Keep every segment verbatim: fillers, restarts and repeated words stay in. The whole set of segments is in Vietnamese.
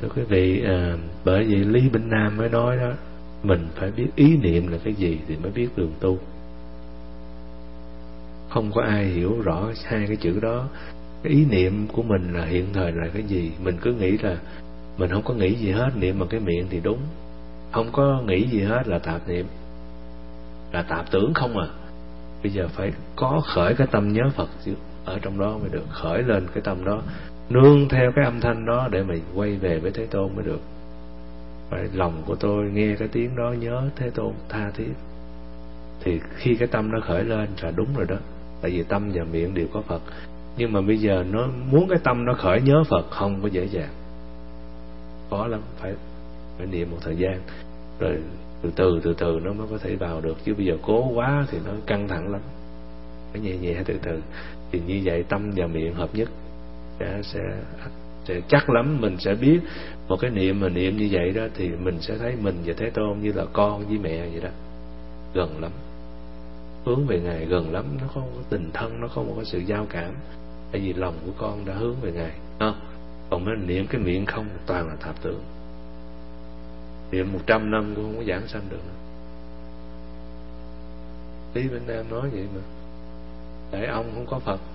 Thưa quý vị, à, bởi vì Lý Bỉnh Nam mới nói đó, mình phải biết ý niệm là cái gì thì mới biết đường tu. Không có ai hiểu rõ hai cái chữ đó. Cái ý niệm của mình là hiện thời là cái gì. Mình cứ nghĩ là mình không có nghĩ gì hết, niệm bằng cái miệng thì đúng. Không có nghĩ gì hết là tạp niệm, là tạp tưởng không à. Bây giờ phải có khởi cái tâm nhớ Phật ở trong đó mới được. Khởi lên cái tâm đó, nương theo cái âm thanh đó để mình quay về với Thế Tôn mới được. Phải lòng của tôi nghe cái tiếng đó nhớ Thế Tôn tha thiết, thì khi cái tâm nó khởi lên là đúng rồi đó. Tại vì tâm và miệng đều có Phật. Nhưng mà bây giờ nó muốn cái tâm nó khởi nhớ Phật không có dễ dàng, khó lắm. Phải phải niệm một thời gian, rồi từ từ từ từ nó mới có thể vào được. Chứ bây giờ cố quá thì nó căng thẳng lắm. Phải nhẹ nhẹ từ từ. Thì như vậy tâm và miệng hợp nhất sẽ, sẽ, sẽ chắc lắm. Mình sẽ biết một cái niệm mà niệm như vậy đó, thì mình sẽ thấy mình và Thế Tôn như là con với mẹ vậy đó. Gần lắm, hướng về Ngài gần lắm. Nó không có tình thân, nó không có sự giao cảm. Tại vì lòng của con đã hướng về Ngài, không? Còn mình niệm cái miệng không, toàn là tạp tưởng. Niệm một trăm năm cũng không có giảng sanh được nữa. Lý Bỉnh Nam nói vậy mà. Tại ông không có Phật,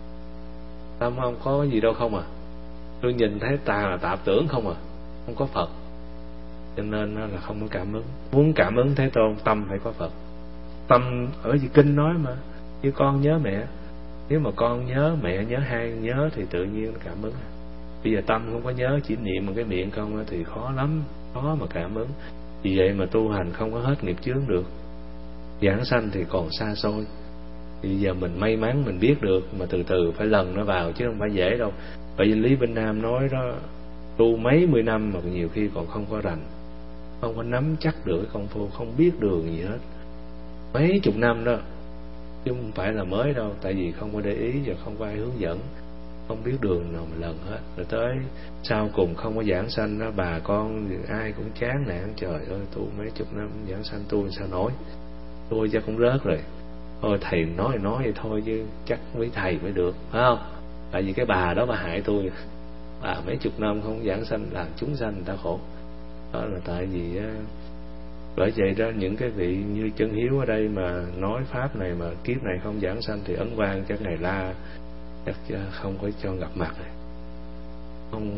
tâm ông có gì đâu không à. Tôi nhìn thấy ta là tạp tưởng không à, không có Phật. Cho nên là không có cảm ứng. Muốn cảm ứng Thế Tôn, tâm phải có Phật. Tâm ở gì kinh nói mà, như con nhớ mẹ. Nếu mà con nhớ mẹ, nhớ hai nhớ thì tự nhiên nó cảm ứng. Bây giờ tâm không có nhớ, chỉ niệm một cái miệng không thì khó lắm, khó mà cảm ứng. Vì vậy mà tu hành không có hết nghiệp chướng được. Giảng sanh thì còn xa xôi. Thì bây giờ mình may mắn mình biết được, mà từ từ phải lần nó vào chứ không phải dễ đâu. Bởi vì Lý Bỉnh Nam nói đó, tu mấy mươi năm mà nhiều khi còn không có rành, không có nắm chắc được cái công phu, không biết đường gì hết. Mấy chục năm đó, chứ không phải là mới đâu. Tại vì không có để ý và không có ai hướng dẫn, không biết đường nào mà lần hết. Rồi tới sau cùng không có giảng sanh đó, bà con ai cũng chán nản. Trời ơi, tu mấy chục năm giảng sanh tu sao nổi, tôi chắc cũng rớt rồi. Thôi thầy nói nói vậy thôi chứ chắc với thầy mới được, phải không? Tại vì cái bà đó bà hại tôi. Bà mấy chục năm không giảng sanh, làm chúng sanh người ta khổ. Đó là tại vì á, bởi vậy đó, những cái vị như Chân Hiếu ở đây mà nói pháp này mà kiếp này không giảng sanh thì Ấn Quang chắc Ngài la, chắc không có cho gặp mặt này. Không,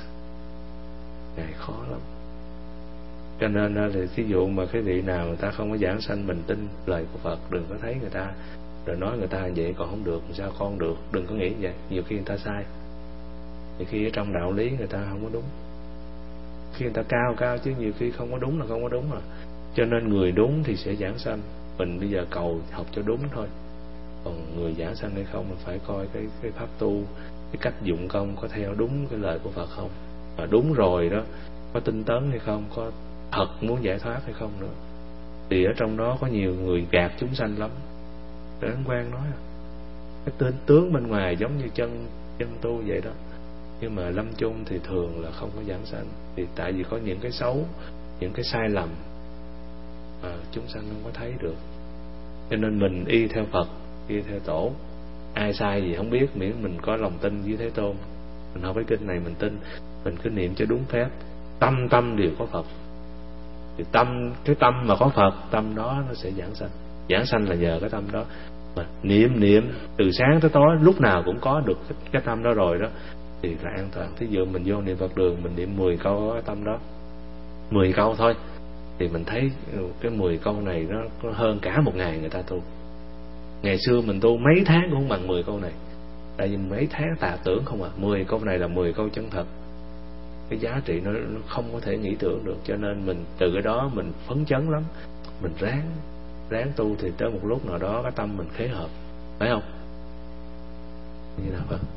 Ngài khó lắm. Cho nên thì ví dụ mà cái vị nào người ta không có giảng sanh, mình tin lời của Phật, đừng có thấy người ta rồi nói người ta vậy còn không được, sao con được. Đừng có nghĩ vậy, nhiều khi người ta sai. Nhiều khi ở trong đạo lý người ta không có đúng. Khi người ta cao cao chứ nhiều khi không có đúng là không có đúng à. Cho nên người đúng thì sẽ giảng sanh. Mình bây giờ cầu học cho đúng thôi. Còn người giảng sanh hay không mình phải coi cái, cái pháp tu, cái cách dụng công có theo đúng cái lời của Phật không. Mà đúng rồi đó, có tinh tấn hay không, có thật muốn giải thoát hay không nữa. Thì ở trong đó có nhiều người gạt chúng sanh lắm. Ấn Quang nói cái tên tướng bên ngoài giống như chân chân tu vậy đó, nhưng mà lâm chung thì thường là không có giảng sanh. Thì tại vì có những cái xấu, những cái sai lầm mà chúng sanh không có thấy được. Cho nên mình y theo Phật, y theo Tổ. Ai sai gì không biết, miễn mình có lòng tin với Thế Tôn. Mình học cái kinh này mình tin, mình cứ niệm cho đúng phép. Tâm tâm đều có Phật. Thì tâm, cái tâm mà có Phật, tâm đó nó sẽ giảng sanh. Giảng sanh là nhờ cái tâm đó. Mà niệm niệm từ sáng tới tối, lúc nào cũng có được cái, cái tâm đó rồi đó, thì là an toàn. Thí dụ mình vô niệm Phật đường, mình niệm mười câu có cái tâm đó, mười câu thôi, thì mình thấy cái mười câu này nó có hơn cả một ngày người ta tu. Ngày xưa mình tu mấy tháng cũng không bằng mười câu này. Tại vì mấy tháng tà tưởng không à. Mười câu này là mười câu chân thật. Cái giá trị nó, nó không có thể nghĩ tưởng được. Cho nên mình từ cái đó mình phấn chấn lắm. Mình ráng Ráng tu thì tới một lúc nào đó cái tâm mình khế hợp. Phải không? Như nào vậy?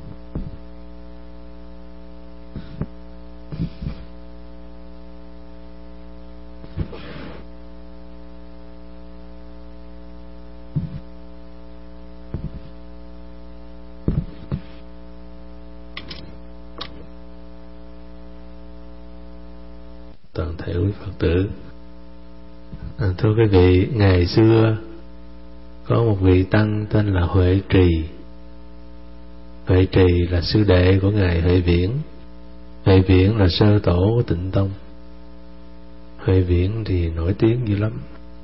Toàn thể quý Phật tử, à, thưa quý vị, ngày xưa có một vị tăng tên là Huệ Trì. Huệ Trì là sư đệ của ngài Huệ Viễn. Huệ Viễn là sơ tổ của Tịnh Tông. Huệ Viễn thì nổi tiếng dữ lắm.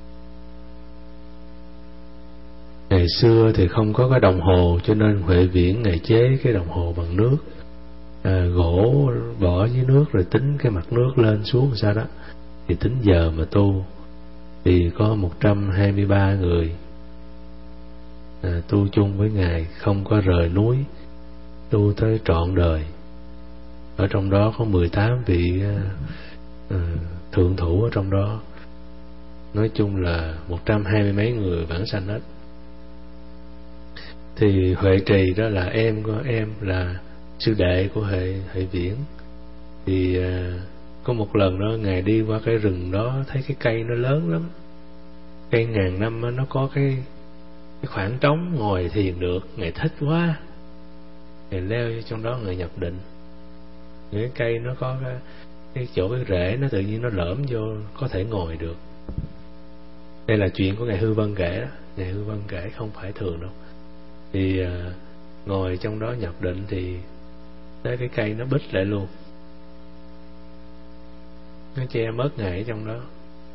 Ngày xưa thì không có cái đồng hồ, cho nên Huệ Viễn ngày chế cái đồng hồ bằng nước, à, gỗ bỏ dưới nước rồi tính cái mặt nước lên xuống sao đó, thì tính giờ mà tu. Thì có một trăm hai mươi ba người à, tu chung với Ngài, không có rời núi, tu tới trọn đời. Ở trong đó có mười tám vị à, à, thượng thủ ở trong đó. Nói chung là một trăm hai mươi mấy người vãng sanh hết. Thì Huệ Trì đó là em của em, là sư đệ của Huệ Huệ Viễn. Thì à, có một lần đó Ngài đi qua cái rừng đó, thấy cái cây nó lớn lắm, cây ngàn năm đó, nó có cái cái khoảng trống ngồi thiền được. Ngài thích quá, Ngài leo vô trong đó, Ngài nhập định. Những cái cây nó có cái, cái chỗ cái rễ nó tự nhiên nó lõm vô, có thể ngồi được. Đây là chuyện của Ngài Hư Vân kể đó. Ngài Hư Vân kể không phải thường đâu. Thì à, ngồi trong đó nhập định thì tới cái cây nó bít lại luôn, nó che mất Ngài ở trong đó.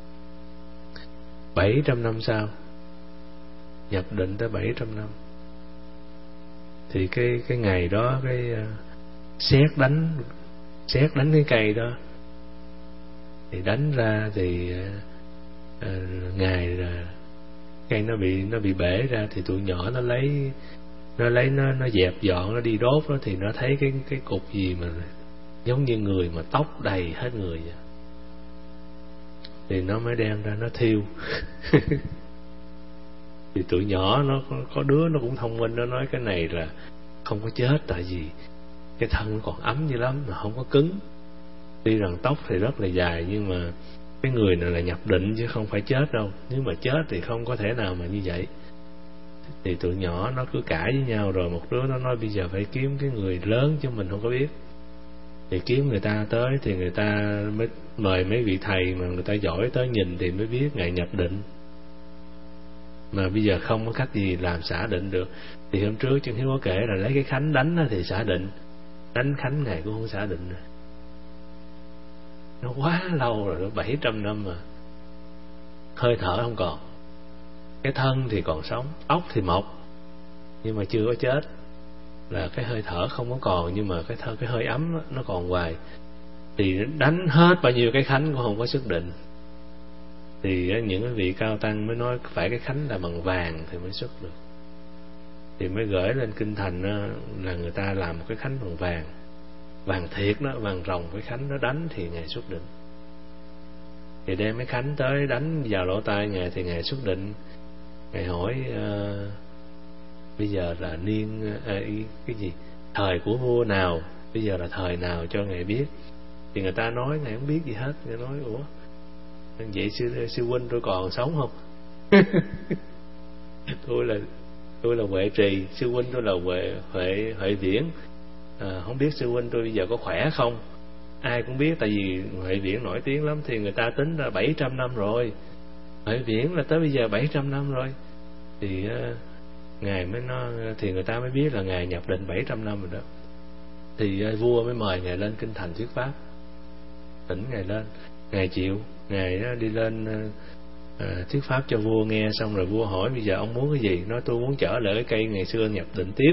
Bảy trăm năm sau, nhập định tới bảy trăm năm, thì cái cái ngày đó cái uh, sét đánh sét đánh cái cây đó, thì đánh ra thì uh, uh, Ngài là cây nó bị nó bị bể ra, thì tụi nhỏ nó lấy nó lấy nó nó dẹp dọn, nó đi đốt nó, thì nó thấy cái cái cục gì mà giống như người mà tóc đầy hết người vậy. Thì nó mới đem ra nó thiêu. Thì tụi nhỏ nó có đứa nó cũng thông minh, nó nói cái này là không có chết, tại vì cái thân nó còn ấm dữ lắm mà không có cứng. Tuy rằng tóc thì rất là dài, nhưng mà cái người này là nhập định chứ không phải chết đâu. Nếu mà chết thì không có thể nào mà như vậy. Thì tụi nhỏ nó cứ cãi với nhau, rồi một đứa nó nói bây giờ phải kiếm cái người lớn chứ mình không có biết. Thì kiếm người ta tới, thì người ta mới mời mấy vị thầy mà người ta giỏi tới nhìn thì mới biết Ngài nhập định. Mà bây giờ không có cách gì làm xả định được. Thì hôm trước Chân Hiếu có kể là lấy cái khánh đánh thì xả định, đánh khánh Ngài cũng không xả định nữa. Nó quá lâu rồi, nó bảy trăm năm mà hơi thở không còn, cái thân thì còn sống, óc thì mọc nhưng mà chưa có chết. Là cái hơi thở không có còn, nhưng mà cái thơ cái hơi ấm đó, nó còn hoài. Thì đánh hết bao nhiêu cái khánh cũng không có xuất định. Thì những cái vị cao tăng mới nói phải cái khánh là bằng vàng thì mới xuất được. Thì mới gửi lên kinh thành là người ta làm một cái khánh bằng vàng, vàng thiệt đó, vàng ròng với khánh nó đánh thì Ngài xuất định. Thì đem cái khánh tới đánh vào lỗ tai Ngài thì Ngài xuất định. Ngài hỏi uh, bây giờ là niên à, cái gì thời của vua nào, bây giờ là thời nào cho Ngài biết. Thì người ta nói Ngài không biết gì hết. Ngài nói ủa vậy sư, sư huynh tôi còn sống không? tôi là tôi là Huệ Trì, sư huynh tôi là Huệ Huệ Huệ Viễn, à, không biết sư huynh tôi bây giờ có khỏe không? Ai cũng biết, tại vì Huệ Viễn nổi tiếng lắm. Thì người ta tính ra bảy trăm năm rồi, Huệ Viễn là tới bây giờ bảy trăm năm rồi. Thì uh, Ngài mới nói, thì người ta mới biết là Ngài nhập định bảy trăm năm rồi đó. Thì uh, vua mới mời Ngài lên kinh thành thuyết pháp, thỉnh Ngài lên. Ngài chịu, Ngài uh, đi lên uh, uh, thuyết pháp cho vua nghe. Xong rồi vua hỏi bây giờ ông muốn cái gì? Nói tôi muốn trở lại cái cây ngày xưa nhập định tiếp.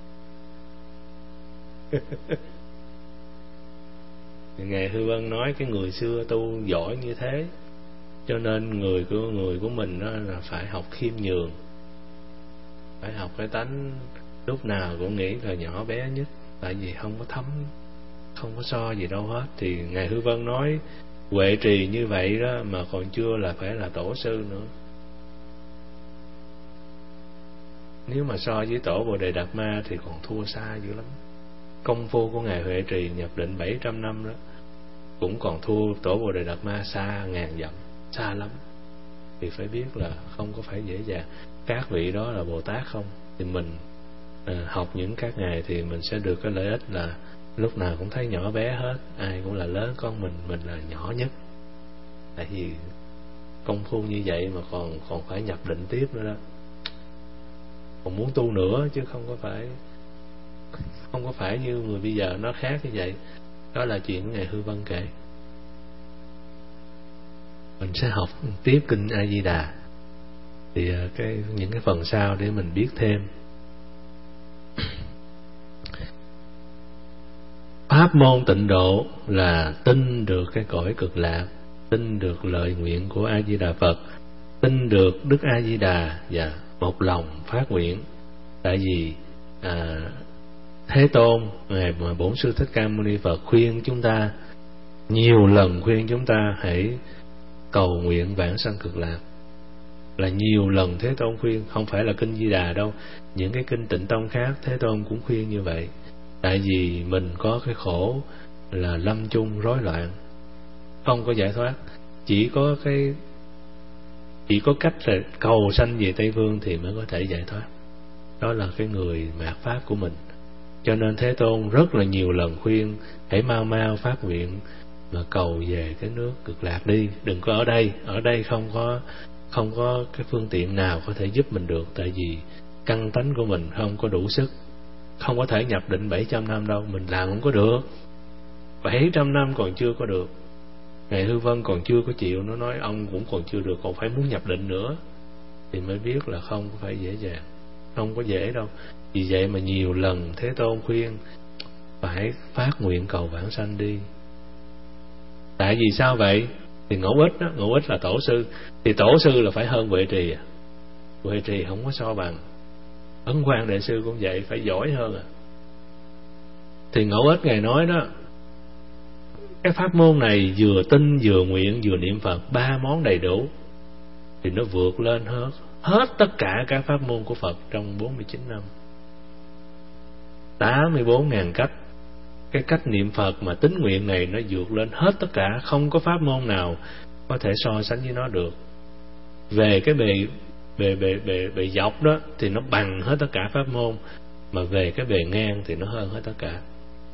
Ngài Hư Vân nói cái người xưa tu giỏi như thế, cho nên người của người của mình đó là phải học khiêm nhường, phải học cái tánh lúc nào cũng nghĩ là nhỏ bé nhất, tại vì không có thấm, không có so gì đâu hết. Thì Ngài Hư Vân nói Huệ Trì như vậy đó mà còn chưa là phải là tổ sư nữa. Nếu mà so với tổ Bồ Đề Đạt Ma thì còn thua xa dữ lắm. Công phu của Ngài Huệ Trì nhập định bảy trăm năm đó cũng còn thua tổ Bồ Đề Đạt Ma xa ngàn dặm, xa lắm. Thì phải biết là không có phải dễ dàng. Các vị đó là Bồ Tát không, thì mình à, học những các ngài thì mình sẽ được cái lợi ích là lúc nào cũng thấy nhỏ bé hết. Ai cũng là lớn, con mình mình là nhỏ nhất. Tại vì công phu như vậy mà còn còn phải nhập định tiếp nữa đó, còn muốn tu nữa chứ không có phải không có phải như người bây giờ nó khác như vậy. Đó là chuyện Ngài Hư Vân kể. Mình sẽ học tiếp kinh A Di Đà, thì cái những cái phần sau để mình biết thêm. Pháp môn tịnh độ là tin được cái cõi cực lạc, tin được lời nguyện của A Di Đà Phật, tin được Đức A Di Đà và một lòng phát nguyện. Tại vì à, Thế Tôn, Ngài mà Bổn Sư Thích Ca Mâu Ni Phật khuyên chúng ta, nhiều lần khuyên chúng ta hãy cầu nguyện vãng sanh cực lạc, là nhiều lần Thế Tôn khuyên, không phải là kinh Di Đà đâu, những cái kinh Tịnh Tông khác Thế Tôn cũng khuyên như vậy. Tại vì mình có cái khổ là lâm chung rối loạn, không có giải thoát, chỉ có cái chỉ có cách là cầu sanh về Tây Phương thì mới có thể giải thoát. Đó là cái người mạt pháp của mình. Cho nên Thế Tôn rất là nhiều lần khuyên hãy mau mau phát nguyện mà cầu về cái nước cực lạc đi, đừng có ở đây. Ở đây không có không có cái phương tiện nào có thể giúp mình được. Tại vì căn tánh của mình không có đủ sức, không có thể nhập định bảy trăm năm đâu, mình làm không có được. Bảy trăm năm còn chưa có được. Ngài Hư Vân còn chưa có chịu, nó nói ông cũng còn chưa được, còn phải muốn nhập định nữa, thì mới biết là không có phải dễ dàng, không có dễ đâu. Vì vậy mà nhiều lần Thế Tôn khuyên phải phát nguyện cầu vãng sanh đi. Tại vì sao vậy? Thì Ngẫu Ích đó, Ngẫu Ích là tổ sư, thì tổ sư là phải hơn Huệ Trì à. Huệ Trì không có so bằng. Ấn Quang Đại Sư cũng vậy, phải giỏi hơn à. Thì Ngẫu Ích Ngài nói đó, cái pháp môn này vừa tin vừa nguyện vừa niệm Phật, ba món đầy đủ, thì nó vượt lên hết hết tất cả các pháp môn của Phật trong bốn mươi chín năm. Tám mươi bốn ngàn cách. Cái cách niệm Phật mà tín nguyện này nó vượt lên hết tất cả, không có pháp môn nào có thể so sánh với nó được. Về cái bề bề bề bề bề dọc đó thì nó bằng hết tất cả pháp môn, mà về cái bề ngang thì nó hơn hết tất cả.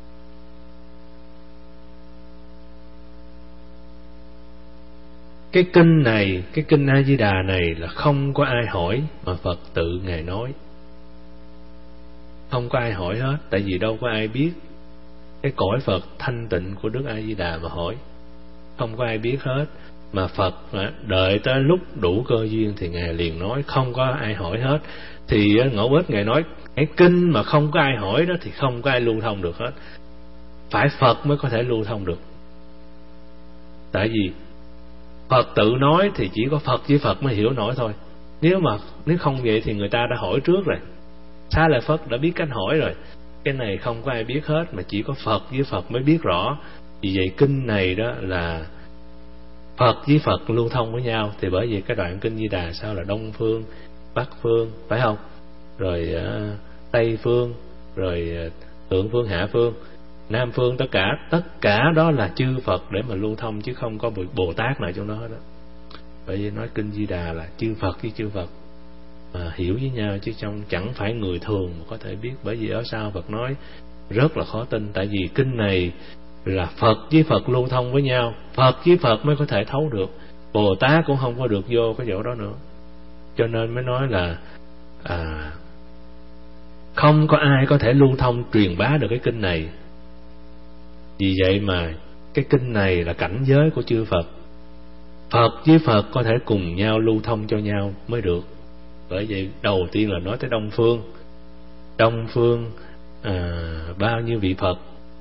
Cái kinh này, cái kinh A Di Đà này là không có ai hỏi, mà Phật tự Ngài nói. Không có ai hỏi hết, tại vì đâu có ai biết cái cõi Phật thanh tịnh của Đức A Di Đà mà hỏi. Không có ai biết hết, mà Phật đợi tới lúc đủ cơ duyên thì Ngài liền nói, không có ai hỏi hết. Thì Ngẫu Ích Ngài nói, cái kinh mà không có ai hỏi đó thì không có ai lưu thông được hết, phải Phật mới có thể lưu thông được. Tại vì Phật tự nói thì chỉ có Phật với Phật mới hiểu nổi thôi. Nếu mà nếu không vậy thì người ta đã hỏi trước rồi, Xá Lợi Phất đã biết cách hỏi rồi. Cái này không có ai biết hết, mà chỉ có Phật với Phật mới biết rõ. Vì vậy kinh này đó là Phật với Phật lưu thông với nhau. Thì bởi vì cái đoạn kinh Di Đà sao là Đông Phương, Bắc Phương, phải không? Rồi uh, Tây Phương, rồi uh, Thượng Phương, Hạ Phương, Nam Phương, tất cả tất cả đó là chư Phật để mà lưu thông, chứ không có Bồ Tát nào trong đó hết đó. Bởi vì nói kinh Di Đà là chư Phật với chư Phật mà hiểu với nhau, chứ trong chẳng phải người thường mà có thể biết. Bởi vì ở sau Phật nói rất là khó tin, tại vì kinh này là Phật với Phật lưu thông với nhau, Phật với Phật mới có thể thấu được, Bồ Tát cũng không có được vô cái chỗ đó nữa. Cho nên mới nói là à, không có ai có thể lưu thông truyền bá được cái kinh này. Vì vậy mà cái kinh này là cảnh giới của chư Phật, Phật với Phật có thể cùng nhau lưu thông cho nhau mới được. Bởi vậy đầu tiên là nói tới Đông Phương. Đông Phương à, bao nhiêu vị Phật.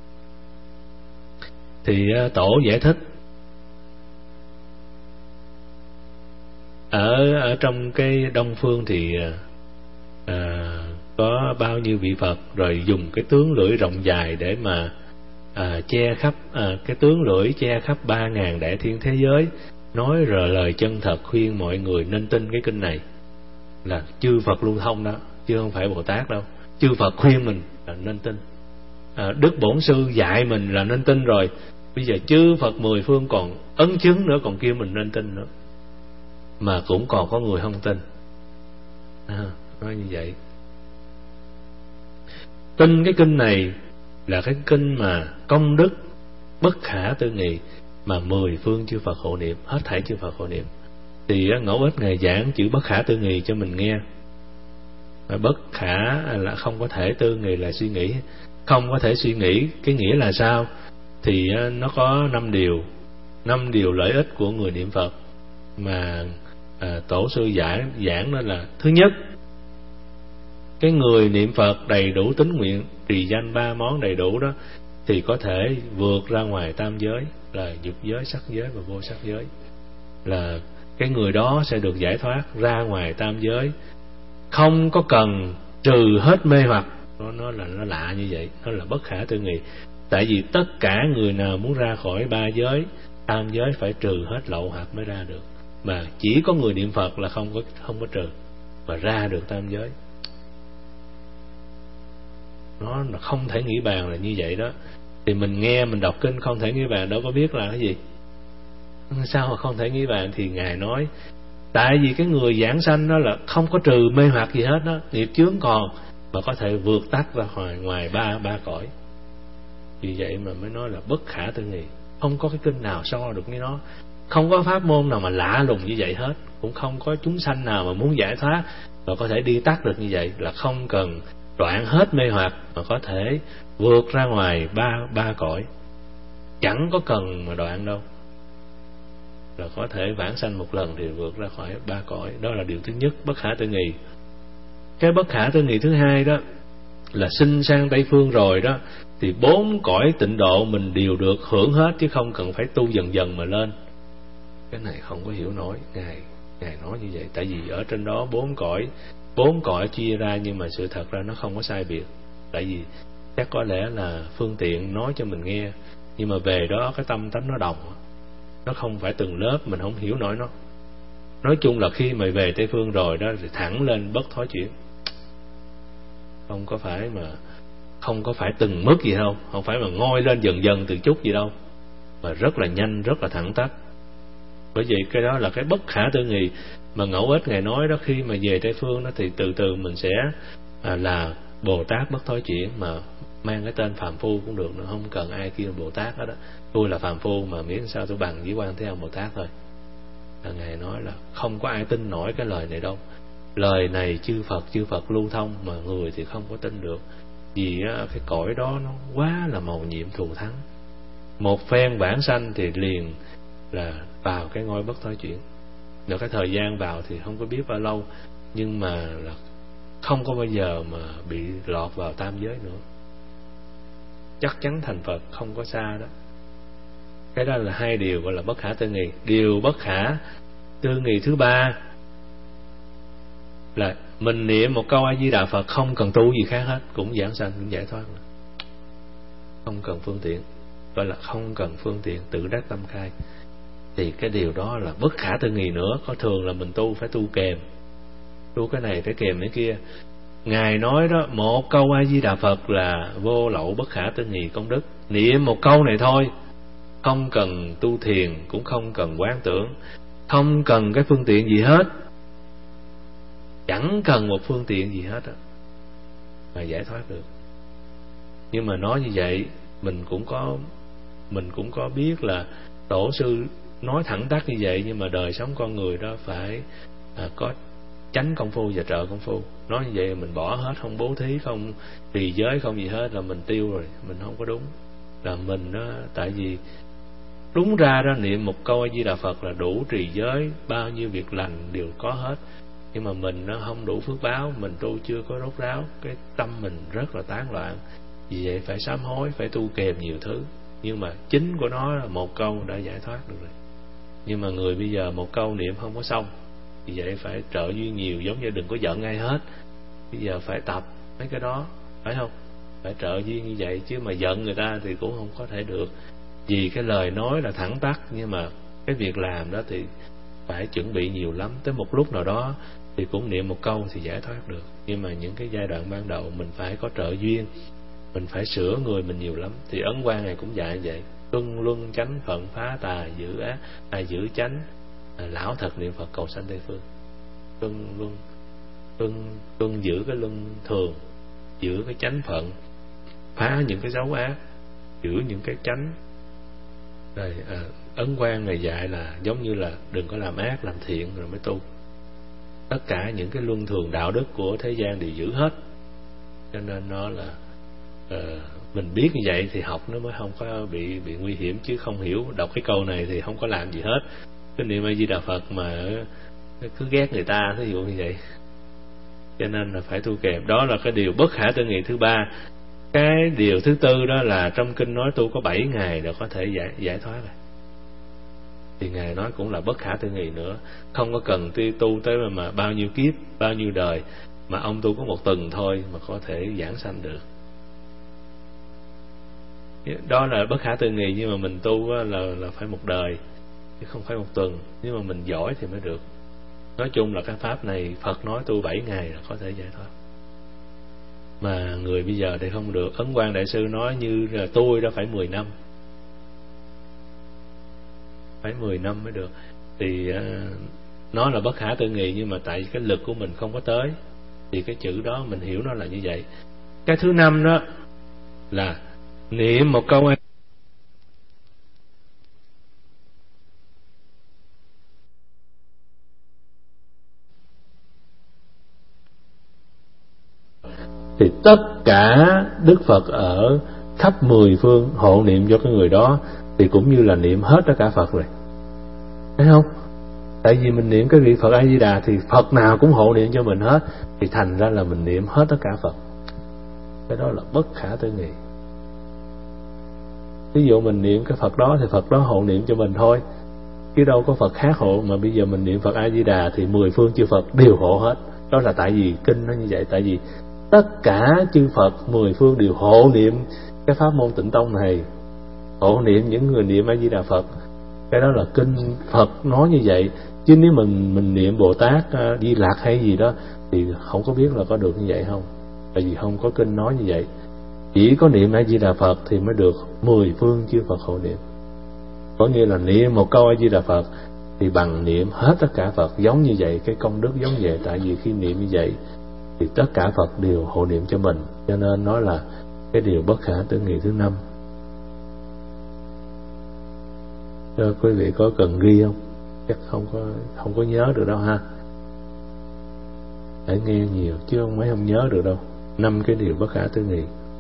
Thì à, Tổ giải thích ở ở trong cái Đông Phương thì à, có bao nhiêu vị Phật, rồi dùng cái tướng lưỡi rộng dài để mà à, che khắp à, cái tướng lưỡi che khắp ba ngàn đại thiên thế giới, nói rồi lời chân thật khuyên mọi người nên tin cái kinh này. Là chư Phật lưu thông đó, chứ không phải Bồ Tát đâu. Chư Phật khuyên mình là nên tin, à, Đức Bổn Sư dạy mình là nên tin rồi. Bây giờ chư Phật mười phương còn ấn chứng nữa, còn kêu mình nên tin nữa, mà cũng còn có người không tin. à, Nói như vậy. Tin cái kinh này là cái kinh mà công đức bất khả tư nghị, mà mười phương chư Phật hộ niệm, hết thảy chư Phật hộ niệm. Thì Ngẫu Ích Ngài giảng chữ bất khả tư nghị cho mình nghe. Mà bất khả là không có thể, tư nghị là suy nghĩ, không có thể suy nghĩ. Cái nghĩa là sao? thì nó có năm điều, năm điều lợi ích của người niệm Phật mà à, tổ sư giải giảng đó là: thứ nhất, cái người niệm Phật đầy đủ tín nguyện, trì danh ba món đầy đủ đó thì có thể vượt ra ngoài tam giới, là dục giới, sắc giới và vô sắc giới. Là cái người đó sẽ được giải thoát ra ngoài tam giới, không có cần trừ hết mê hoặc. Nó, nó là nó lạ như vậy, nó là bất khả tư nghị. Tại vì tất cả người nào muốn ra khỏi ba giới, tam giới phải trừ hết lậu hoặc mới ra được, mà chỉ có người niệm Phật là không có không có trừ mà ra được tam giới. Nó là không thể nghĩ bàn là như vậy đó. Thì mình nghe mình đọc kinh không thể nghĩ bàn đâu có biết là cái gì. Sao mà không thể nghĩ bàn? Thì Ngài nói tại vì cái người giảng sanh đó là không có trừ mê hoặc gì hết đó, nghiệp chướng còn mà có thể vượt tắt ra ngoài ngoài ba ba cõi. Vì vậy mà mới nói là bất khả tư nghị. Không có cái kinh nào so được với nó, không có pháp môn nào mà lạ lùng như vậy hết, cũng không có chúng sanh nào mà muốn giải thoát và có thể đi tắt được như vậy, là không cần đoạn hết mê hoặc mà có thể vượt ra ngoài ba ba cõi, chẳng có cần mà đoạn đâu, là có thể vãng sanh một lần thì vượt ra khỏi ba cõi. Đó là điều thứ nhất, bất khả tư nghị. Cái bất khả tư nghị thứ hai đó là sinh sang Tây Phương rồi đó thì bốn cõi tịnh độ mình đều được hưởng hết, chứ không cần phải tu dần dần mà lên. Cái này không có hiểu nổi. Ngài Ngài nói như vậy tại vì ở trên đó bốn cõi bốn cõi chia ra, nhưng mà sự thật ra nó không có sai biệt. Tại vì chắc có lẽ là phương tiện nói cho mình nghe, nhưng mà về đó cái tâm tánh nó đồng, nó không phải từng lớp, mình không hiểu nổi nó. Nói chung là khi mà về Tây Phương rồi đó thì thẳng lên bất thối chuyển, không có phải mà không có phải từng mức gì đâu, không phải mà ngoi lên dần dần từ chút gì đâu, mà rất là nhanh, rất là thẳng tắp. Bởi vậy cái đó là cái bất khả tư nghị mà Ngẫu Ích Ngài nói đó. Khi mà về Tây Phương đó thì từ từ mình sẽ à, là Bồ Tát bất thối chuyển, mà mang cái tên phàm phu cũng được nữa, không cần ai kêu Bồ Tát hết đó. Tôi là phàm phu mà miễn sao tôi bằng với Quan Thế Âm Bồ Tát thôi. Là Ngài nói là không có ai tin nổi cái lời này đâu. Lời này chư Phật chư Phật lưu thông mà người thì không có tin được, vì á, cái cõi đó nó quá là màu nhiệm thù thắng. Một phen vãng sanh thì liền là vào cái ngôi bất thối chuyển. Rồi cái thời gian vào thì không có biết bao lâu, nhưng mà là không có bao giờ mà bị lọt vào tam giới nữa, chắc chắn thành Phật, không có xa đó. Cái đó là hai điều gọi là bất khả tư nghị. Điều bất khả tư nghị thứ ba là mình niệm một câu A Di Đà Phật không cần tu gì khác hết, cũng giảng sanh, cũng giải thoát rồi. Không cần phương tiện, gọi là không cần phương tiện, tự đắc tâm khai. Thì cái điều đó là bất khả tư nghị nữa. Có thường là mình tu phải tu kèm, tu cái này phải kèm cái kia. Ngài nói đó, một câu A Di Đà Phật là vô lậu bất khả tư nghị công đức. Niệm một câu này thôi, không cần tu thiền, cũng không cần quán tưởng, không cần cái phương tiện gì hết, chẳng cần một phương tiện gì hết mà giải thoát được. Nhưng mà nói như vậy mình cũng có mình cũng có biết là tổ sư nói thẳng tắc như vậy, nhưng mà đời sống con người đó phải à, có chánh công phu và trợ công phu. Nói như vậy mình bỏ hết, không bố thí, không trì giới, không gì hết là mình tiêu rồi, mình không có đúng. Là mình đó, tại vì đúng ra đó niệm một câu A Di Đà Phật là đủ trì giới, bao nhiêu việc lành đều có hết. Nhưng mà mình nó không đủ phước báo, mình tu chưa có rốt ráo, cái tâm mình rất là tán loạn. Vì vậy phải sám hối, phải tu kèm nhiều thứ. Nhưng mà chính của nó là một câu đã giải thoát được rồi. Nhưng mà người bây giờ một câu niệm không có xong, vì vậy phải trợ duyên nhiều. Giống như đừng có giận ai hết, bây giờ phải tập mấy cái đó, phải không? Phải trợ duyên như vậy, chứ mà giận người ta thì cũng không có thể được. Vì cái lời nói là thẳng tắc, nhưng mà cái việc làm đó thì phải chuẩn bị nhiều lắm. Tới một lúc nào đó thì cũng niệm một câu thì giải thoát được. Nhưng mà những cái giai đoạn ban đầu mình phải có trợ duyên, mình phải sửa người mình nhiều lắm. Thì Ấn Quang này cũng dạy vậy: tuân luân chánh phận, phá tà giữ ác, à, giữ chánh, à, lão thật niệm Phật cầu sanh Tây Phương. Tuân luân tuân, tuân giữ cái luân thường, giữ cái chánh phận, phá những cái dấu ác, giữ những cái chánh. Rồi à, Ấn Quang này dạy là giống như là đừng có làm ác, làm thiện rồi mới tu. Tất cả những cái luân thường đạo đức của thế gian đều giữ hết. Cho nên nó là uh, mình biết như vậy thì học nó mới không có bị bị nguy hiểm, chứ không hiểu đọc cái câu này thì không có làm gì hết. Cái niệm A Di Đà Phật mà cứ ghét người ta, ví dụ như vậy. Cho nên là phải tu kèm. Đó là cái điều bất khả tư nghị thứ ba. Cái điều thứ tư đó là trong kinh nói tu có bảy ngày để có thể giải, giải thoát rồi. Thì Ngài nói cũng là bất khả tư nghị nữa. Không có cần tu tới mà, mà bao nhiêu kiếp, bao nhiêu đời, mà ông tu có một tuần thôi mà có thể giảng sanh được. Đó là bất khả tư nghị, nhưng mà mình tu là, là phải một đời, chứ không phải một tuần. Nếu mà mình giỏi thì mới được. Nói chung là cái pháp này Phật nói tu bảy ngày là có thể giải thoát. Mà người bây giờ thì không được. Ấn Quang Đại Sư nói như là tôi đó phải mười năm, phải mười năm mới được. Thì uh, nó là bất khả tư nghị, nhưng mà tại cái lực của mình không có tới, thì cái chữ đó mình hiểu nó là như vậy. Cái thứ năm đó là niệm một câu thì tất cả Đức Phật ở khắp mười phương hộ niệm cho cái người đó, thì cũng như là niệm hết tất cả Phật rồi, thấy không? Tại vì mình niệm cái vị Phật A Di Đà thì Phật nào cũng hộ niệm cho mình hết, thì thành ra là mình niệm hết tất cả Phật. Cái đó là bất khả tư nghị. Ví dụ mình niệm cái Phật đó thì Phật đó hộ niệm cho mình thôi, chứ đâu có Phật khác hộ. Mà bây giờ mình niệm Phật A Di Đà thì mười phương chư Phật đều hộ hết. Đó là tại vì kinh nó như vậy. Tại vì tất cả chư Phật mười phương đều hộ niệm cái pháp môn Tịnh Tông này, hộ niệm những người niệm A Di Đà Phật. Cái đó là kinh Phật nói như vậy. Chứ nếu mình mình niệm Bồ Tát Di Lặc hay gì đó thì không có biết là có được như vậy không. Tại vì không có kinh nói như vậy. Chỉ có niệm A Di Đà Phật thì mới được mười phương chư Phật hộ niệm. Có nghĩa là niệm một câu A Di Đà Phật thì bằng niệm hết tất cả Phật, giống như vậy. Cái công đức giống vậy. Tại vì khi niệm như vậy thì tất cả Phật đều hộ niệm cho mình. Cho nên nói là cái điều bất khả tư nghị thứ năm. Cho quý vị có cần ghi không? Chắc không có không có nhớ được đâu ha. Hãy nghe nhiều chứ không mấy không nhớ được đâu. Năm cái điều bất khả tư nghị.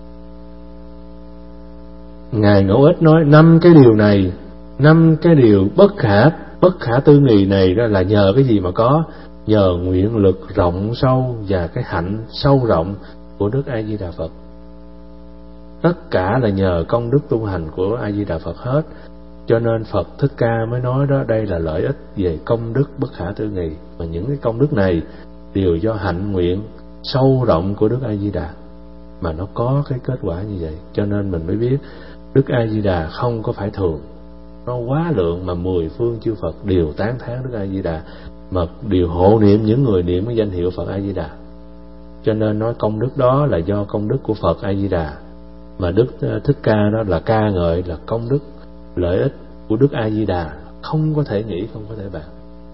Ngài Ngẫu Ích nói năm cái điều này, năm cái điều bất khả bất khả tư nghị này đó là nhờ cái gì mà có? Nhờ nguyện lực rộng sâu và cái hạnh sâu rộng của Đức A Di Đà Phật. Tất cả là nhờ công đức tu hành của A Di Đà Phật hết. Cho nên Phật Thích Ca mới nói đó, đây là lợi ích về công đức bất khả tư nghị. Mà những cái công đức này đều do hạnh nguyện sâu rộng của Đức A Di Đà mà nó có cái kết quả như vậy. Cho nên mình mới biết Đức A Di Đà không có phải thường, nó quá lượng, mà mười phương chư Phật đều tán thán Đức A Di Đà, mà đều hộ niệm những người niệm cái danh hiệu Phật A Di Đà. Cho nên nói công đức đó là do công đức của Phật A Di Đà. Mà Đức Thích Ca đó là ca ngợi là công đức lợi ích của Đức A Di Đà, không có thể nghĩ, không có thể bàn.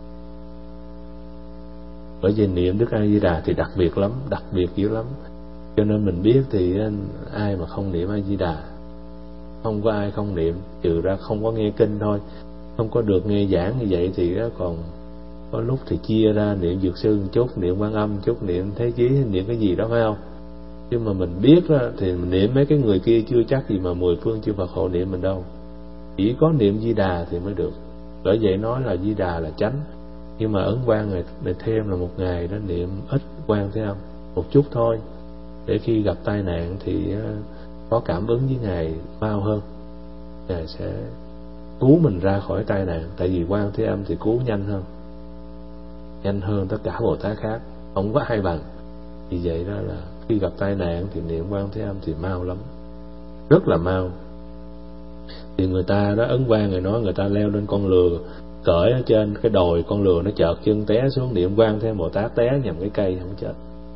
Bởi vì niệm Đức A Di Đà thì đặc biệt lắm, đặc biệt dữ lắm. Cho nên mình biết thì ai mà không niệm A Di Đà, không có ai không niệm, trừ ra không có nghe kinh thôi. Không có được nghe giảng như vậy thì còn có lúc thì chia ra niệm Dược Sư một chút, niệm Quan Âm chút, niệm Thế Chí, niệm cái gì đó, phải không? Nhưng mà mình biết đó, thì mình niệm mấy cái người kia chưa chắc gì mà mười phương chư Phật hộ niệm mình đâu. Chỉ có niệm Di Đà thì mới được. Bởi vậy nói là Di Đà là chánh. Nhưng mà Ấn Quang này, này thêm là một ngày đó niệm ít Quan Thế Âm một chút thôi, để khi gặp tai nạn thì có cảm ứng với Ngài mau hơn, Ngài sẽ cứu mình ra khỏi tai nạn. Tại vì Quan Thế Âm thì cứu nhanh hơn, nhanh hơn tất cả Bồ Tát khác, không có ai bằng. Vì vậy đó là khi gặp tai nạn thì niệm Quan Thế Âm thì mau lắm, rất là mau. Thì người ta đó, Ấn Quang người nói người ta leo lên con lừa, cởi ở trên cái đồi, con lừa nó chợt chân té xuống, niệm Quan Thế Bồ Tát té nhầm cái cây không chết.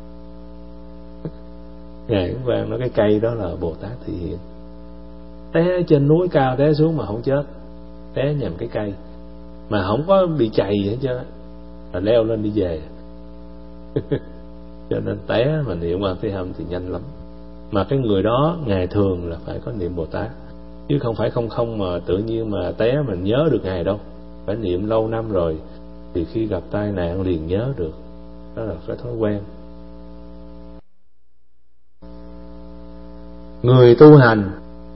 Ngài Ấn Quang nói cái cây đó là Bồ Tát thị hiện. Té trên núi cao té xuống mà không chết, té nhầm cái cây mà không có bị chày hết chứ, là leo lên đi về. Cho nên té mà niệm Quan Thế Âm thì nhanh lắm. Mà cái người đó ngày thường là phải có niệm Bồ Tát, chứ không phải không không mà tự nhiên mà té mình nhớ được Ngài đâu. Phải niệm lâu năm rồi thì khi gặp tai nạn liền nhớ được. Đó là cái thói quen. Người tu hành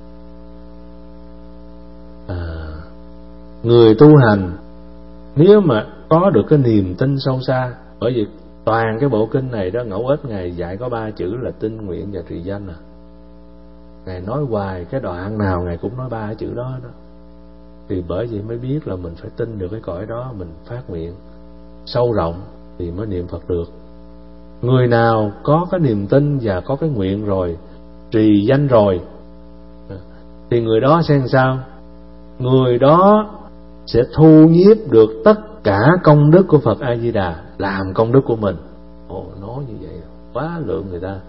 à, người tu hành nếu mà có được cái niềm tin sâu xa, bởi vì toàn cái bộ kinh này đó, Ngẫu Ích Ngài dạy có ba chữ là tin, nguyện và trì danh à. Ngài nói hoài, cái đoạn nào Ngài cũng nói ba cái chữ đó đó. Thì bởi vậy mới biết là mình phải tin được cái cõi đó, mình phát nguyện sâu rộng thì mới niệm Phật được. Người nào có cái niềm tin và có cái nguyện rồi, trì danh rồi, thì người đó sẽ làm sao? Người đó sẽ thu nhiếp được tất cả công đức của Phật A Di Đà làm công đức của mình. Ồ, nói như vậy quá lượng người ta.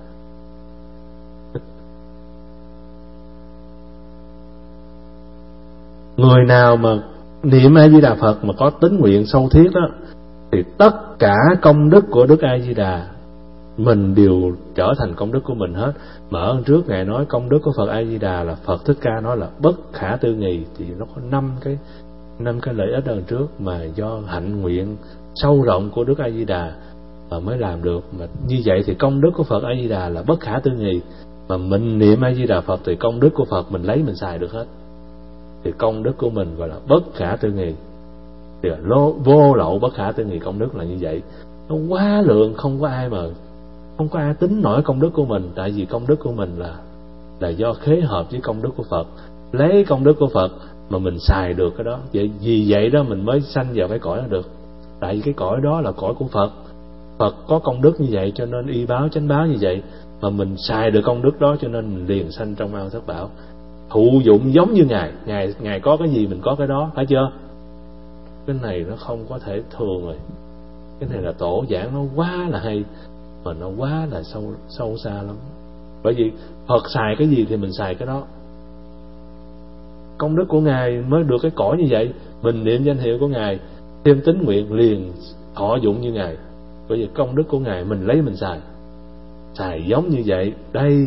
Người nào mà niệm A Di Đà Phật mà có tín nguyện sâu thiết đó, thì tất cả công đức của Đức A Di Đà mình đều trở thành công đức của mình hết. Mà ở trước Ngài nói công đức của Phật A Di Đà là Phật Thích Ca nói là bất khả tư nghì, thì nó có năm cái năm cái lợi ích ở trước mà do hạnh nguyện sâu rộng của Đức A Di Đà mà mới làm được. Mà như vậy thì công đức của Phật A Di Đà là bất khả tư nghì, mà mình niệm A Di Đà Phật thì công đức của Phật mình lấy mình xài được hết. Thì công đức của mình gọi là bất khả tư nghì, thì lô, vô lậu bất khả tư nghì công đức là như vậy. Nó quá lượng, không có ai mà không có ai tính nổi công đức của mình, tại vì công đức của mình là là do khế hợp với công đức của Phật, lấy công đức của Phật mà mình xài được cái đó. Vậy vì vậy đó mình mới sanh vào cái cõi đó được, tại vì cái cõi đó là cõi của Phật. Phật có công đức như vậy cho nên y báo chánh báo như vậy, mà mình xài được công đức đó cho nên mình liền sanh trong ao thất bảo, thụ dụng giống như Ngài. Ngài Ngài có cái gì mình có cái đó, phải chưa? Cái này nó không có thể thường rồi. Cái này là tổ giảng nó quá là hay, mà nó quá là sâu sâu xa lắm. Bởi vì Phật xài cái gì thì mình xài cái đó. Công đức của Ngài mới được cái cõi như vậy. Mình niệm danh hiệu của Ngài, thêm tín nguyện liền thọ dụng như Ngài. Bởi vì công đức của Ngài mình lấy mình xài, xài giống như vậy. Đây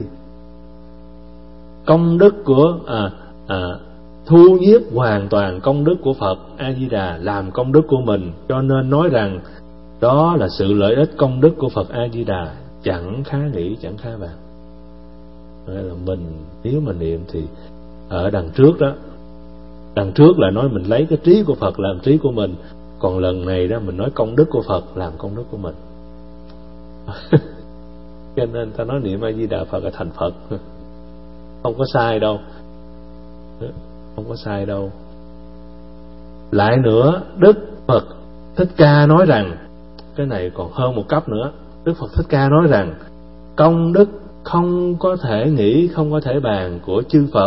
công đức của à, à, thu nhiếp hoàn toàn công đức của Phật A Di Đà làm công đức của mình, cho nên nói rằng đó là sự lợi ích công đức của Phật A Di Đà chẳng khá nghĩ chẳng khá bàn. Nghĩa là mình nếu mà niệm thì ở đằng trước đó, đằng trước là nói mình lấy cái trí của Phật làm trí của mình, còn lần này đó mình nói công đức của Phật làm công đức của mình. Cho nên ta nói niệm A Di Đà Phật là thành Phật, không có sai đâu, không có sai đâu. Lại nữa, Đức Phật Thích Ca nói rằng, cái này còn hơn một cấp nữa. Đức Phật Thích Ca nói rằng công đức không có thể nghĩ, không có thể bàn của chư Phật,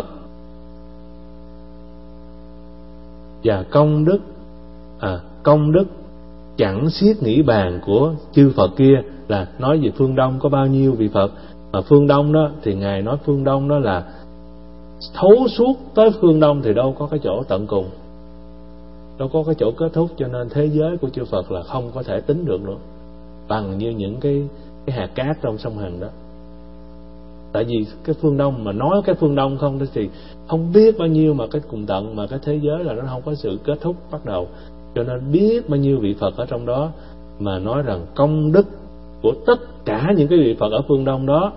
và công đức à, công đức chẳng xiết nghĩ bàn của chư Phật kia. Là nói về phương Đông có bao nhiêu vị Phật, mà phương Đông đó thì Ngài nói phương Đông đó là thấu suốt tới phương Đông thì đâu có cái chỗ tận cùng, đâu có cái chỗ kết thúc, cho nên thế giới của chư Phật là không có thể tính được nữa, bằng như những cái cái hạt cát trong sông Hằng đó. Tại vì cái phương Đông mà nói cái phương Đông không thì không biết bao nhiêu mà cái cùng tận, mà cái thế giới là nó không có sự kết thúc bắt đầu, cho nên biết bao nhiêu vị Phật ở trong đó, mà nói rằng công đức của tất cả những cái vị Phật ở phương Đông đó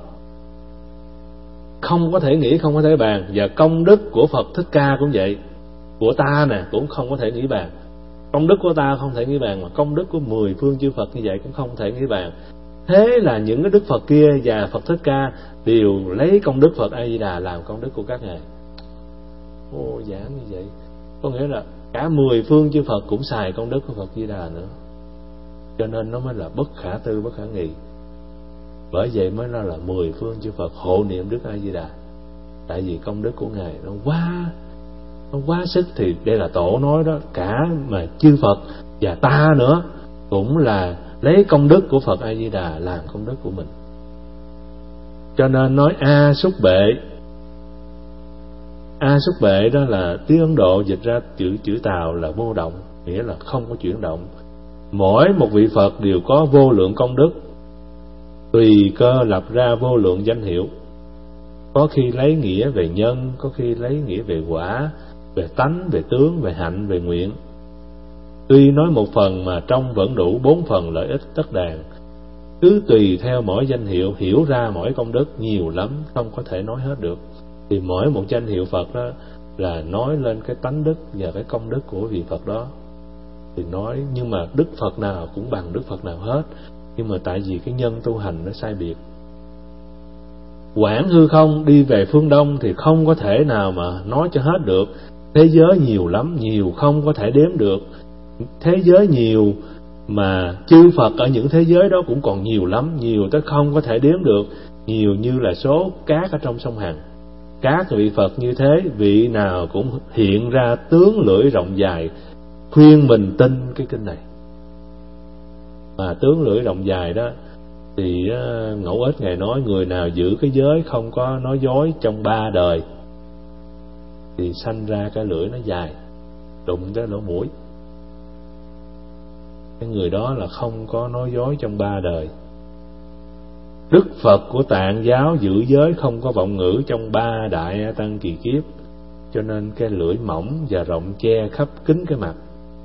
không có thể nghĩ, không có thể bàn. Và công đức của Phật Thích Ca cũng vậy, của ta nè cũng không có thể nghĩ bàn. Công đức của ta không thể nghĩ bàn, mà công đức của mười phương chư Phật như vậy cũng không thể nghĩ bàn. Thế là những cái đức Phật kia và Phật Thích Ca đều lấy công đức Phật A Di Đà làm công đức của các ngài. Ô, giảng như vậy có nghĩa là cả mười phương chư Phật cũng xài công đức của Phật Di Đà nữa, cho nên nó mới là bất khả tư bất khả nghị. Bởi vậy mới nói là mười phương chư Phật hộ niệm Đức A Di Đà, tại vì công đức của ngài nó quá nó quá sức. Thì đây là tổ nói đó, cả mà chư Phật và ta nữa cũng là lấy công đức của Phật A Di Đà làm công đức của mình. Cho nên nói A Xúc Bệ, A Xúc Bệ đó là tiếng Ấn Độ dịch ra chữ chữ Tàu là vô động, nghĩa là không có chuyển động. Mỗi một vị Phật đều có vô lượng công đức, tùy cơ lập ra vô lượng danh hiệu. Có khi lấy nghĩa về nhân, có khi lấy nghĩa về quả, về tánh, về tướng, về hạnh, về nguyện. Tuy nói một phần mà trong vẫn đủ bốn phần lợi ích tất đàn. cứ tùy theo mỗi danh hiệu hiểu ra mỗi công đức, nhiều lắm không có thể nói hết được. Thì mỗi một danh hiệu Phật đó là nói lên cái tánh đức và cái công đức của vị Phật đó. Thì nói, nhưng mà đức Phật nào cũng bằng đức Phật nào hết, nhưng mà tại vì cái nhân tu hành nó sai biệt. Quảng hư không đi về phương Đông thì không có thể nào mà nói cho hết được. Thế giới nhiều lắm, nhiều không có thể đếm được. Thế giới nhiều mà chư Phật ở những thế giới đó cũng còn nhiều lắm, nhiều tới không có thể đếm được, nhiều như là số cát ở trong sông Hằng. Các vị Phật như thế, vị nào cũng hiện ra tướng lưỡi rộng dài khuyên mình tin cái kinh này. Mà tướng lưỡi rộng dài đó thì Ngẫu Ích Ngài nói, người nào giữ cái giới không có nói dối trong ba đời thì sanh ra cái lưỡi nó dài, đụng tới lỗ mũi. Cái người đó là không có nói dối trong ba đời. Đức Phật của Tạng giáo giữ giới không có vọng ngữ trong ba đại A Tăng kỳ kiếp, cho nên cái lưỡi mỏng và rộng che khắp kín cái mặt.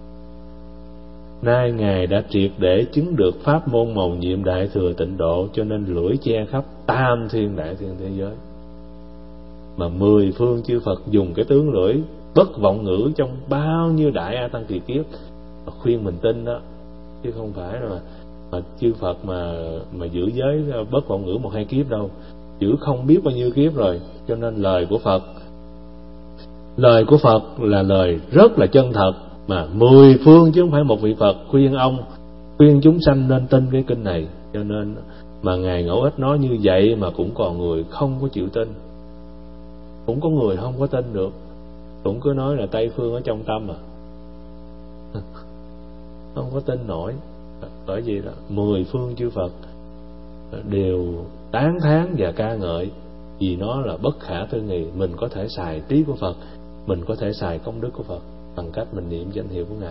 Nay Ngài đã triệt để chứng được pháp môn mầu nhiệm đại thừa tịnh độ, cho nên lưỡi che khắp tam thiên đại thiên thế giới. Mà mười phương chư Phật dùng cái tướng lưỡi bất vọng ngữ trong bao nhiêu đại A Tăng kỳ kiếp mà khuyên mình tin đó, chứ không phải là mà chư Phật mà mà giữ giới bất vọng ngữ một hai kiếp đâu, giữ không biết bao nhiêu kiếp rồi. Cho nên lời của Phật, lời của Phật là lời rất là chân thật, mà mười phương chứ không phải một vị Phật khuyên ông, khuyên chúng sanh nên tin cái kinh này. Cho nên mà Ngài Ngẫu Ích nói như vậy mà cũng còn người không có chịu tin, cũng có người không có tin được, cũng cứ nói là Tây phương ở trong tâm à không có tin nổi. Bởi vì là mười phương chư Phật đều tán thán và ca ngợi, vì nó là bất khả tư nghị. Mình có thể xài trí của Phật, mình có thể xài công đức của Phật bằng cách mình niệm danh hiệu của Ngài.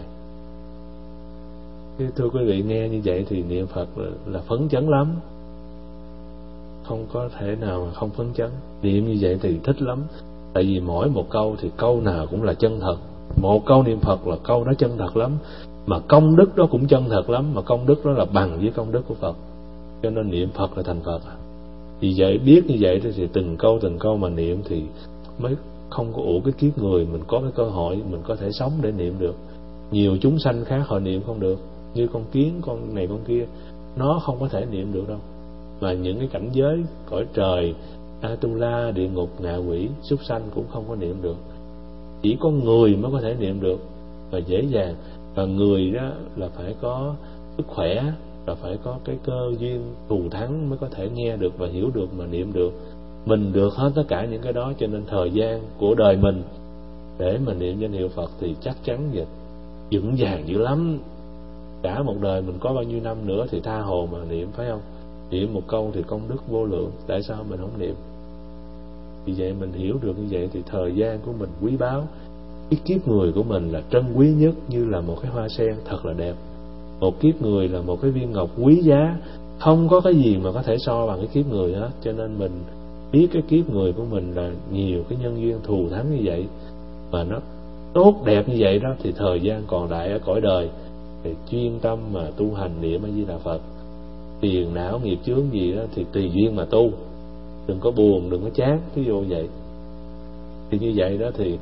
Thưa quý vị, nghe như vậy thì niệm Phật là, là phấn chấn lắm, không có thể nào mà không phấn chấn. Niệm như vậy thì thích lắm, tại vì mỗi một câu thì câu nào cũng là chân thật. Một câu niệm Phật là câu đó chân thật lắm, mà công đức đó cũng chân thật lắm, mà công đức đó là bằng với công đức của Phật. Cho nên niệm Phật là thành Phật. Vì vậy biết như vậy thì từng câu từng câu mà niệm thì mới không có ủ cái kiếp người. Mình có cái cơ hội mình có thể sống để niệm được. Nhiều chúng sanh khác họ niệm không được, như con kiến, con này con kia, nó không có thể niệm được đâu. Mà những cái cảnh giới cõi trời, Atula, địa ngục, ngạ quỷ, súc sanh cũng không có niệm được. Chỉ có người mới có thể niệm được và dễ dàng. Và người đó là phải có sức khỏe, là phải có cái cơ duyên thù thắng mới có thể nghe được và hiểu được mà niệm được. Mình được hết tất cả những cái đó, cho nên thời gian của đời mình để mà niệm danh hiệu Phật thì chắc chắn vậy vững vàng dữ lắm. Cả một đời mình có bao nhiêu năm nữa thì tha hồ mà niệm, phải không? Niệm một câu thì công đức vô lượng, tại sao mình không niệm? Vì vậy mình hiểu được như vậy thì thời gian của mình quý báu. Cái kiếp người của mình là trân quý nhất, như là một cái hoa sen thật là đẹp. Một kiếp người là một cái viên ngọc quý giá, không có cái gì mà có thể so bằng cái kiếp người hết. Cho nên mình biết cái kiếp người của mình là nhiều cái nhân duyên thù thắng như vậy, mà nó tốt đẹp như vậy đó, thì thời gian còn lại ở cõi đời thì chuyên tâm mà tu hành niệm A Di Đà Phật. Phiền não nghiệp chướng gì đó thì tùy duyên mà tu, đừng có buồn, đừng có chán, ví dụ vậy. Thì như vậy đó thì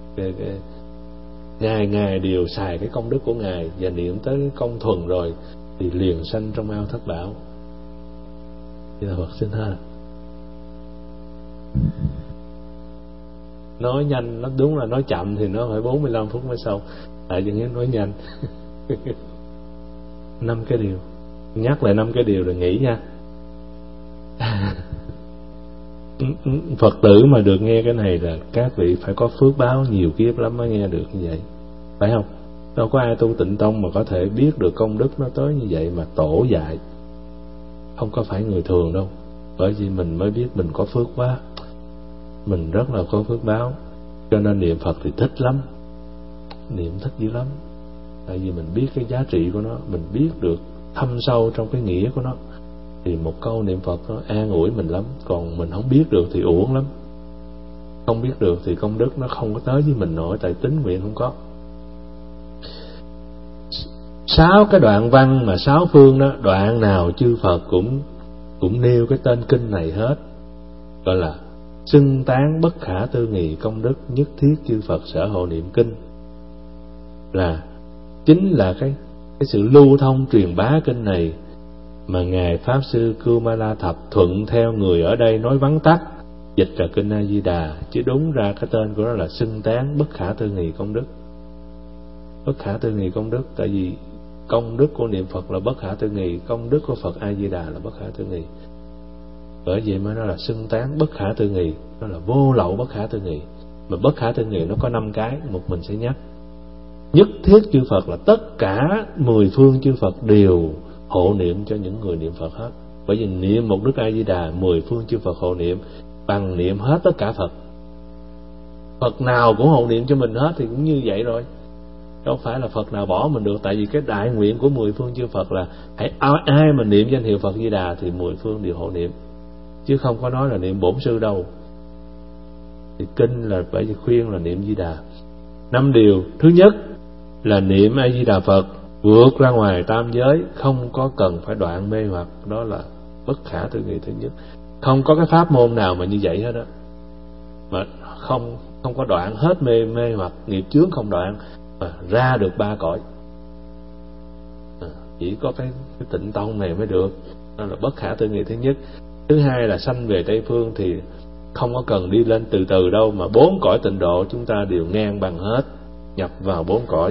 ngày ngày đều xài cái công đức của Ngài và niệm tới cái công thuần rồi thì liền sanh trong ao thất bảo. Di Đà Phật xin ha. Nói nhanh, nó đúng là nói chậm thì nó phải bốn mươi lăm phút mới xong, tại vì nghe nói nhanh. Năm cái điều, nhắc lại năm cái điều rồi nghỉ nha. Phật tử mà được nghe cái này là các vị phải có phước báo nhiều kiếp lắm mới nghe được như vậy, phải không? Đâu có ai tu tịnh tông mà có thể biết được công đức nó tới như vậy mà tổ dạy. Không có phải người thường đâu. Bởi vì mình mới biết mình có phước quá, mình rất là có phước báo. Cho nên niệm Phật thì thích lắm, niệm thích dữ lắm. Tại vì mình biết cái giá trị của nó, mình biết được thâm sâu trong cái nghĩa của nó, thì một câu niệm Phật nó an ủi mình lắm. Còn mình không biết được thì uổng lắm. Không biết được thì công đức nó không có tới với mình nổi, tại tính nguyện không có. sáu cái đoạn văn mà sáu phương đó, đoạn nào chư Phật cũng cũng nêu cái tên kinh này hết, gọi là xưng tán bất khả tư nghị công đức nhất thiết chư Phật sở hộ niệm kinh, là chính là cái cái sự lưu thông truyền bá kinh này mà ngài Pháp sư Kumala Thập thuận theo người ở đây nói vắn tắt dịch là kinh A Di Đà, chứ đúng ra cái tên của nó là xưng tán bất khả tư nghị công đức. Bất khả tư nghị công đức, tại vì công đức của niệm Phật là bất khả tư nghị, công đức của Phật A Di Đà là bất khả tư nghị. Bởi vậy mà nó là xưng tán bất khả tư nghị, nó là vô lậu bất khả tư nghị. Mà bất khả tư nghị nó có năm cái, một mình sẽ nhắc. Nhất thiết chư Phật là tất cả mười phương chư Phật đều hộ niệm cho những người niệm Phật hết. Bởi vì niệm một Đức A Di Đà, mười phương chư Phật hộ niệm bằng niệm hết tất cả Phật. Phật nào cũng hộ niệm cho mình hết thì cũng như vậy rồi. Đâu phải là Phật nào bỏ mình được, tại vì cái đại nguyện của mười phương chư Phật là hãy ai mà niệm danh hiệu Phật Di Đà thì mười phương đều hộ niệm, chứ không có nói là niệm bổn sư đâu. Thì kinh là phải khuyên là niệm Di Đà. Năm điều, thứ nhất là niệm A Di Đà Phật vượt ra ngoài tam giới, không có cần phải đoạn mê hoặc, đó là bất khả tư nghị thứ nhất. Không có cái pháp môn nào mà như vậy hết đó, mà không không có đoạn hết mê mê hoặc nghiệp chướng không đoạn mà ra được ba cõi. À, chỉ có cái, cái Tịnh Tông này mới được, đó là bất khả tư nghị thứ nhất. Thứ hai là sanh về Tây Phương thì không có cần đi lên từ từ đâu, mà bốn cõi tịnh độ chúng ta đều ngang bằng hết, nhập vào bốn cõi.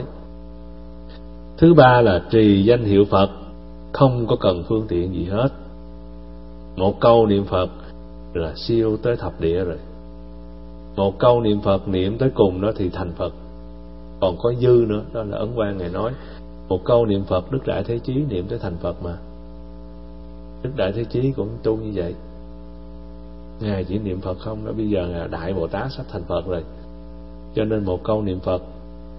Thứ ba là trì danh hiệu Phật, không có cần phương tiện gì hết. Một câu niệm Phật là siêu tới thập địa rồi. Một câu niệm Phật niệm tới cùng đó thì thành Phật. Còn có dư nữa, đó là Ấn Quang ngài nói, một câu niệm Phật Đức Đại Thế Chí niệm tới thành Phật mà. Đức Đại Thế Chí cũng tu như vậy. Ngài chỉ niệm Phật không đó, bây giờ là Đại Bồ Tát sắp thành Phật rồi. Cho nên một câu niệm Phật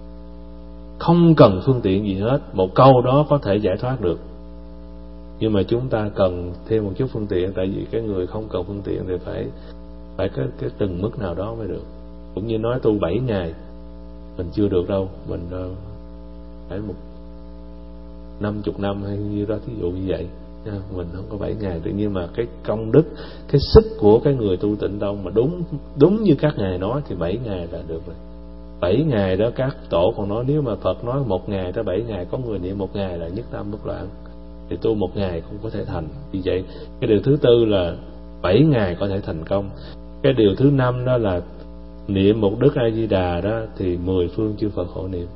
không cần phương tiện gì hết, một câu đó có thể giải thoát được. Nhưng mà chúng ta cần thêm một chút phương tiện, tại vì cái người không cần phương tiện thì phải phải có cái từng mức nào đó mới được. Cũng như nói tu bảy ngày mình chưa được đâu, mình phải một năm chục năm hay như đó, thí dụ như vậy. Mình không có bảy ngày tự nhiên, mà cái công đức, cái sức của cái người tu Tịnh Tông mà đúng đúng như các ngài nói thì bảy ngày là được rồi. Bảy ngày đó các tổ còn nói, nếu mà Phật nói một ngày tới bảy ngày, có người niệm một ngày là nhất tâm bất loạn, thì tu một ngày cũng có thể thành. Vì vậy cái điều thứ tư là bảy ngày có thể thành công. Cái điều thứ năm đó là niệm một Đức A Di Đà đó thì mười phương chư Phật hộ niệm.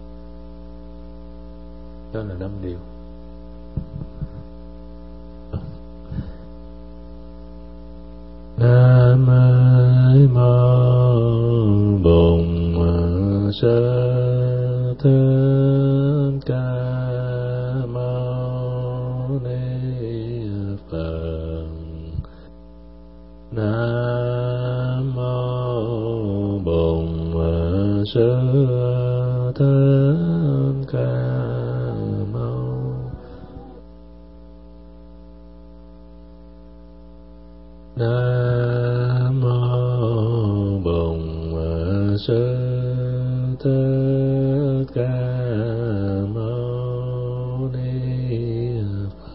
Đó là năm điều. Nam mô Bổn Sư Thích Ca Mâu Ni Phật. Nam mô Bổn Sư Thích Ca Mâu. Nam mô Bổn Sư Thích Ca Mâu Ni Phật.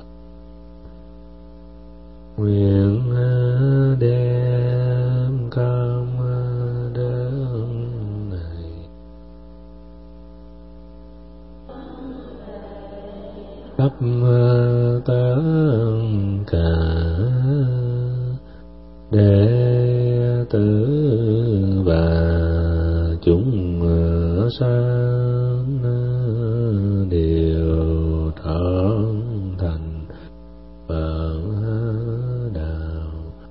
Nguyện đem công đức này khắp tất cả đệ tử và chúng sanh đều thắng thành Phật đạo.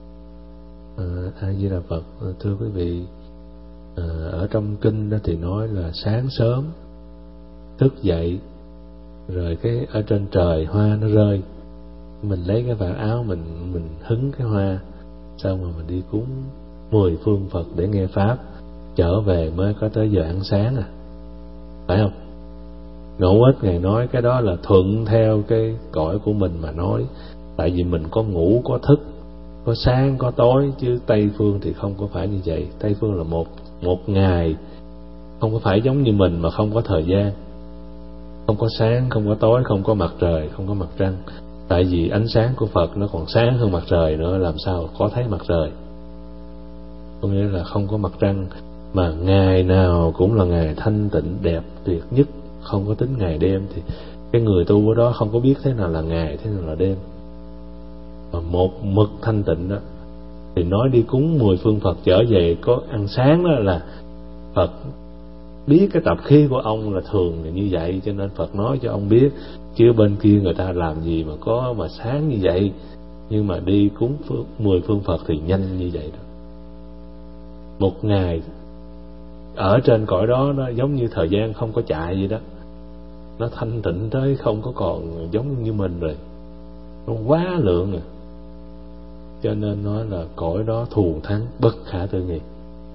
A Di Đà Phật. Thưa quý vị, ở trong kinh đó thì nói là sáng sớm thức dậy rồi cái ở trên trời hoa nó rơi, mình lấy cái vạt áo mình mình hứng cái hoa, xong rồi mình đi cúng mười phương Phật để nghe pháp, trở về mới có tới giờ ăn sáng à, phải không? Ngẫu Ích ngài nói cái đó là thuận theo cái cõi của mình mà nói, tại vì mình có ngủ có thức, có sáng có tối, chứ Tây phương thì không có phải như vậy. Tây phương là một một ngày, không có phải giống như mình mà không có thời gian. Không có sáng, không có tối, không có mặt trời, không có mặt trăng. Tại vì ánh sáng của Phật nó còn sáng hơn mặt trời nữa, làm sao có thấy mặt trời. Có nghĩa là không có mặt trăng, mà ngày nào cũng là ngày thanh tịnh đẹp tuyệt nhất, không có tính ngày đêm. Thì cái người tu ở đó không có biết thế nào là ngày, thế nào là đêm. Và một mực thanh tịnh đó, thì nói đi cúng mười phương Phật trở về có ăn sáng đó là Phật biết cái tập khí của ông là thường là như vậy, cho nên Phật nói cho ông biết. Chứ bên kia người ta làm gì mà có mà sáng như vậy, nhưng mà đi cúng phương, mười phương Phật thì nhanh như vậy đó. Một ngày ở trên cõi đó nó giống như thời gian không có chạy vậy đó. Nó thanh tịnh tới không có còn giống như mình rồi, nó quá lượng rồi. Cho nên nói là cõi đó thù thắng bất khả tư nghị.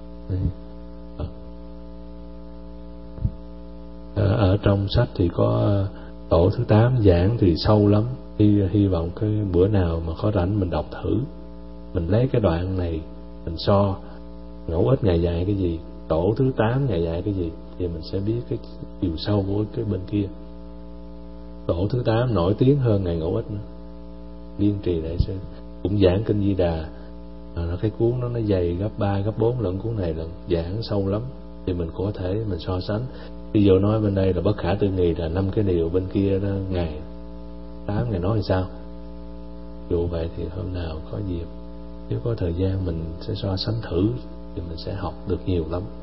Ở, ở trong sách thì có tổ thứ tám giảng thì sâu lắm. Hy, hy vọng cái bữa nào mà có rảnh mình đọc thử, mình lấy cái đoạn này mình so Ngẫu Ích Ngài dạy cái gì, tổ thứ tám Ngài dạy cái gì, thì mình sẽ biết cái chiều sâu của cái bên kia. Tổ thứ tám nổi tiếng hơn Ngài Ngẫu Ích nữa. Biên Trì Đại Sư cũng giảng kinh Di Đà, à, cái cuốn đó nó dày gấp ba gấp bốn lần cuốn này, lần giảng sâu lắm. Thì mình có thể mình so sánh. Ví dụ nói bên đây là bất khả tư nghị là năm cái điều, bên kia đó Ngài tám Ngài nói thì sao. Dù vậy thì hôm nào có dịp, nếu có thời gian mình sẽ so sánh thử, thì mình sẽ học được nhiều lắm.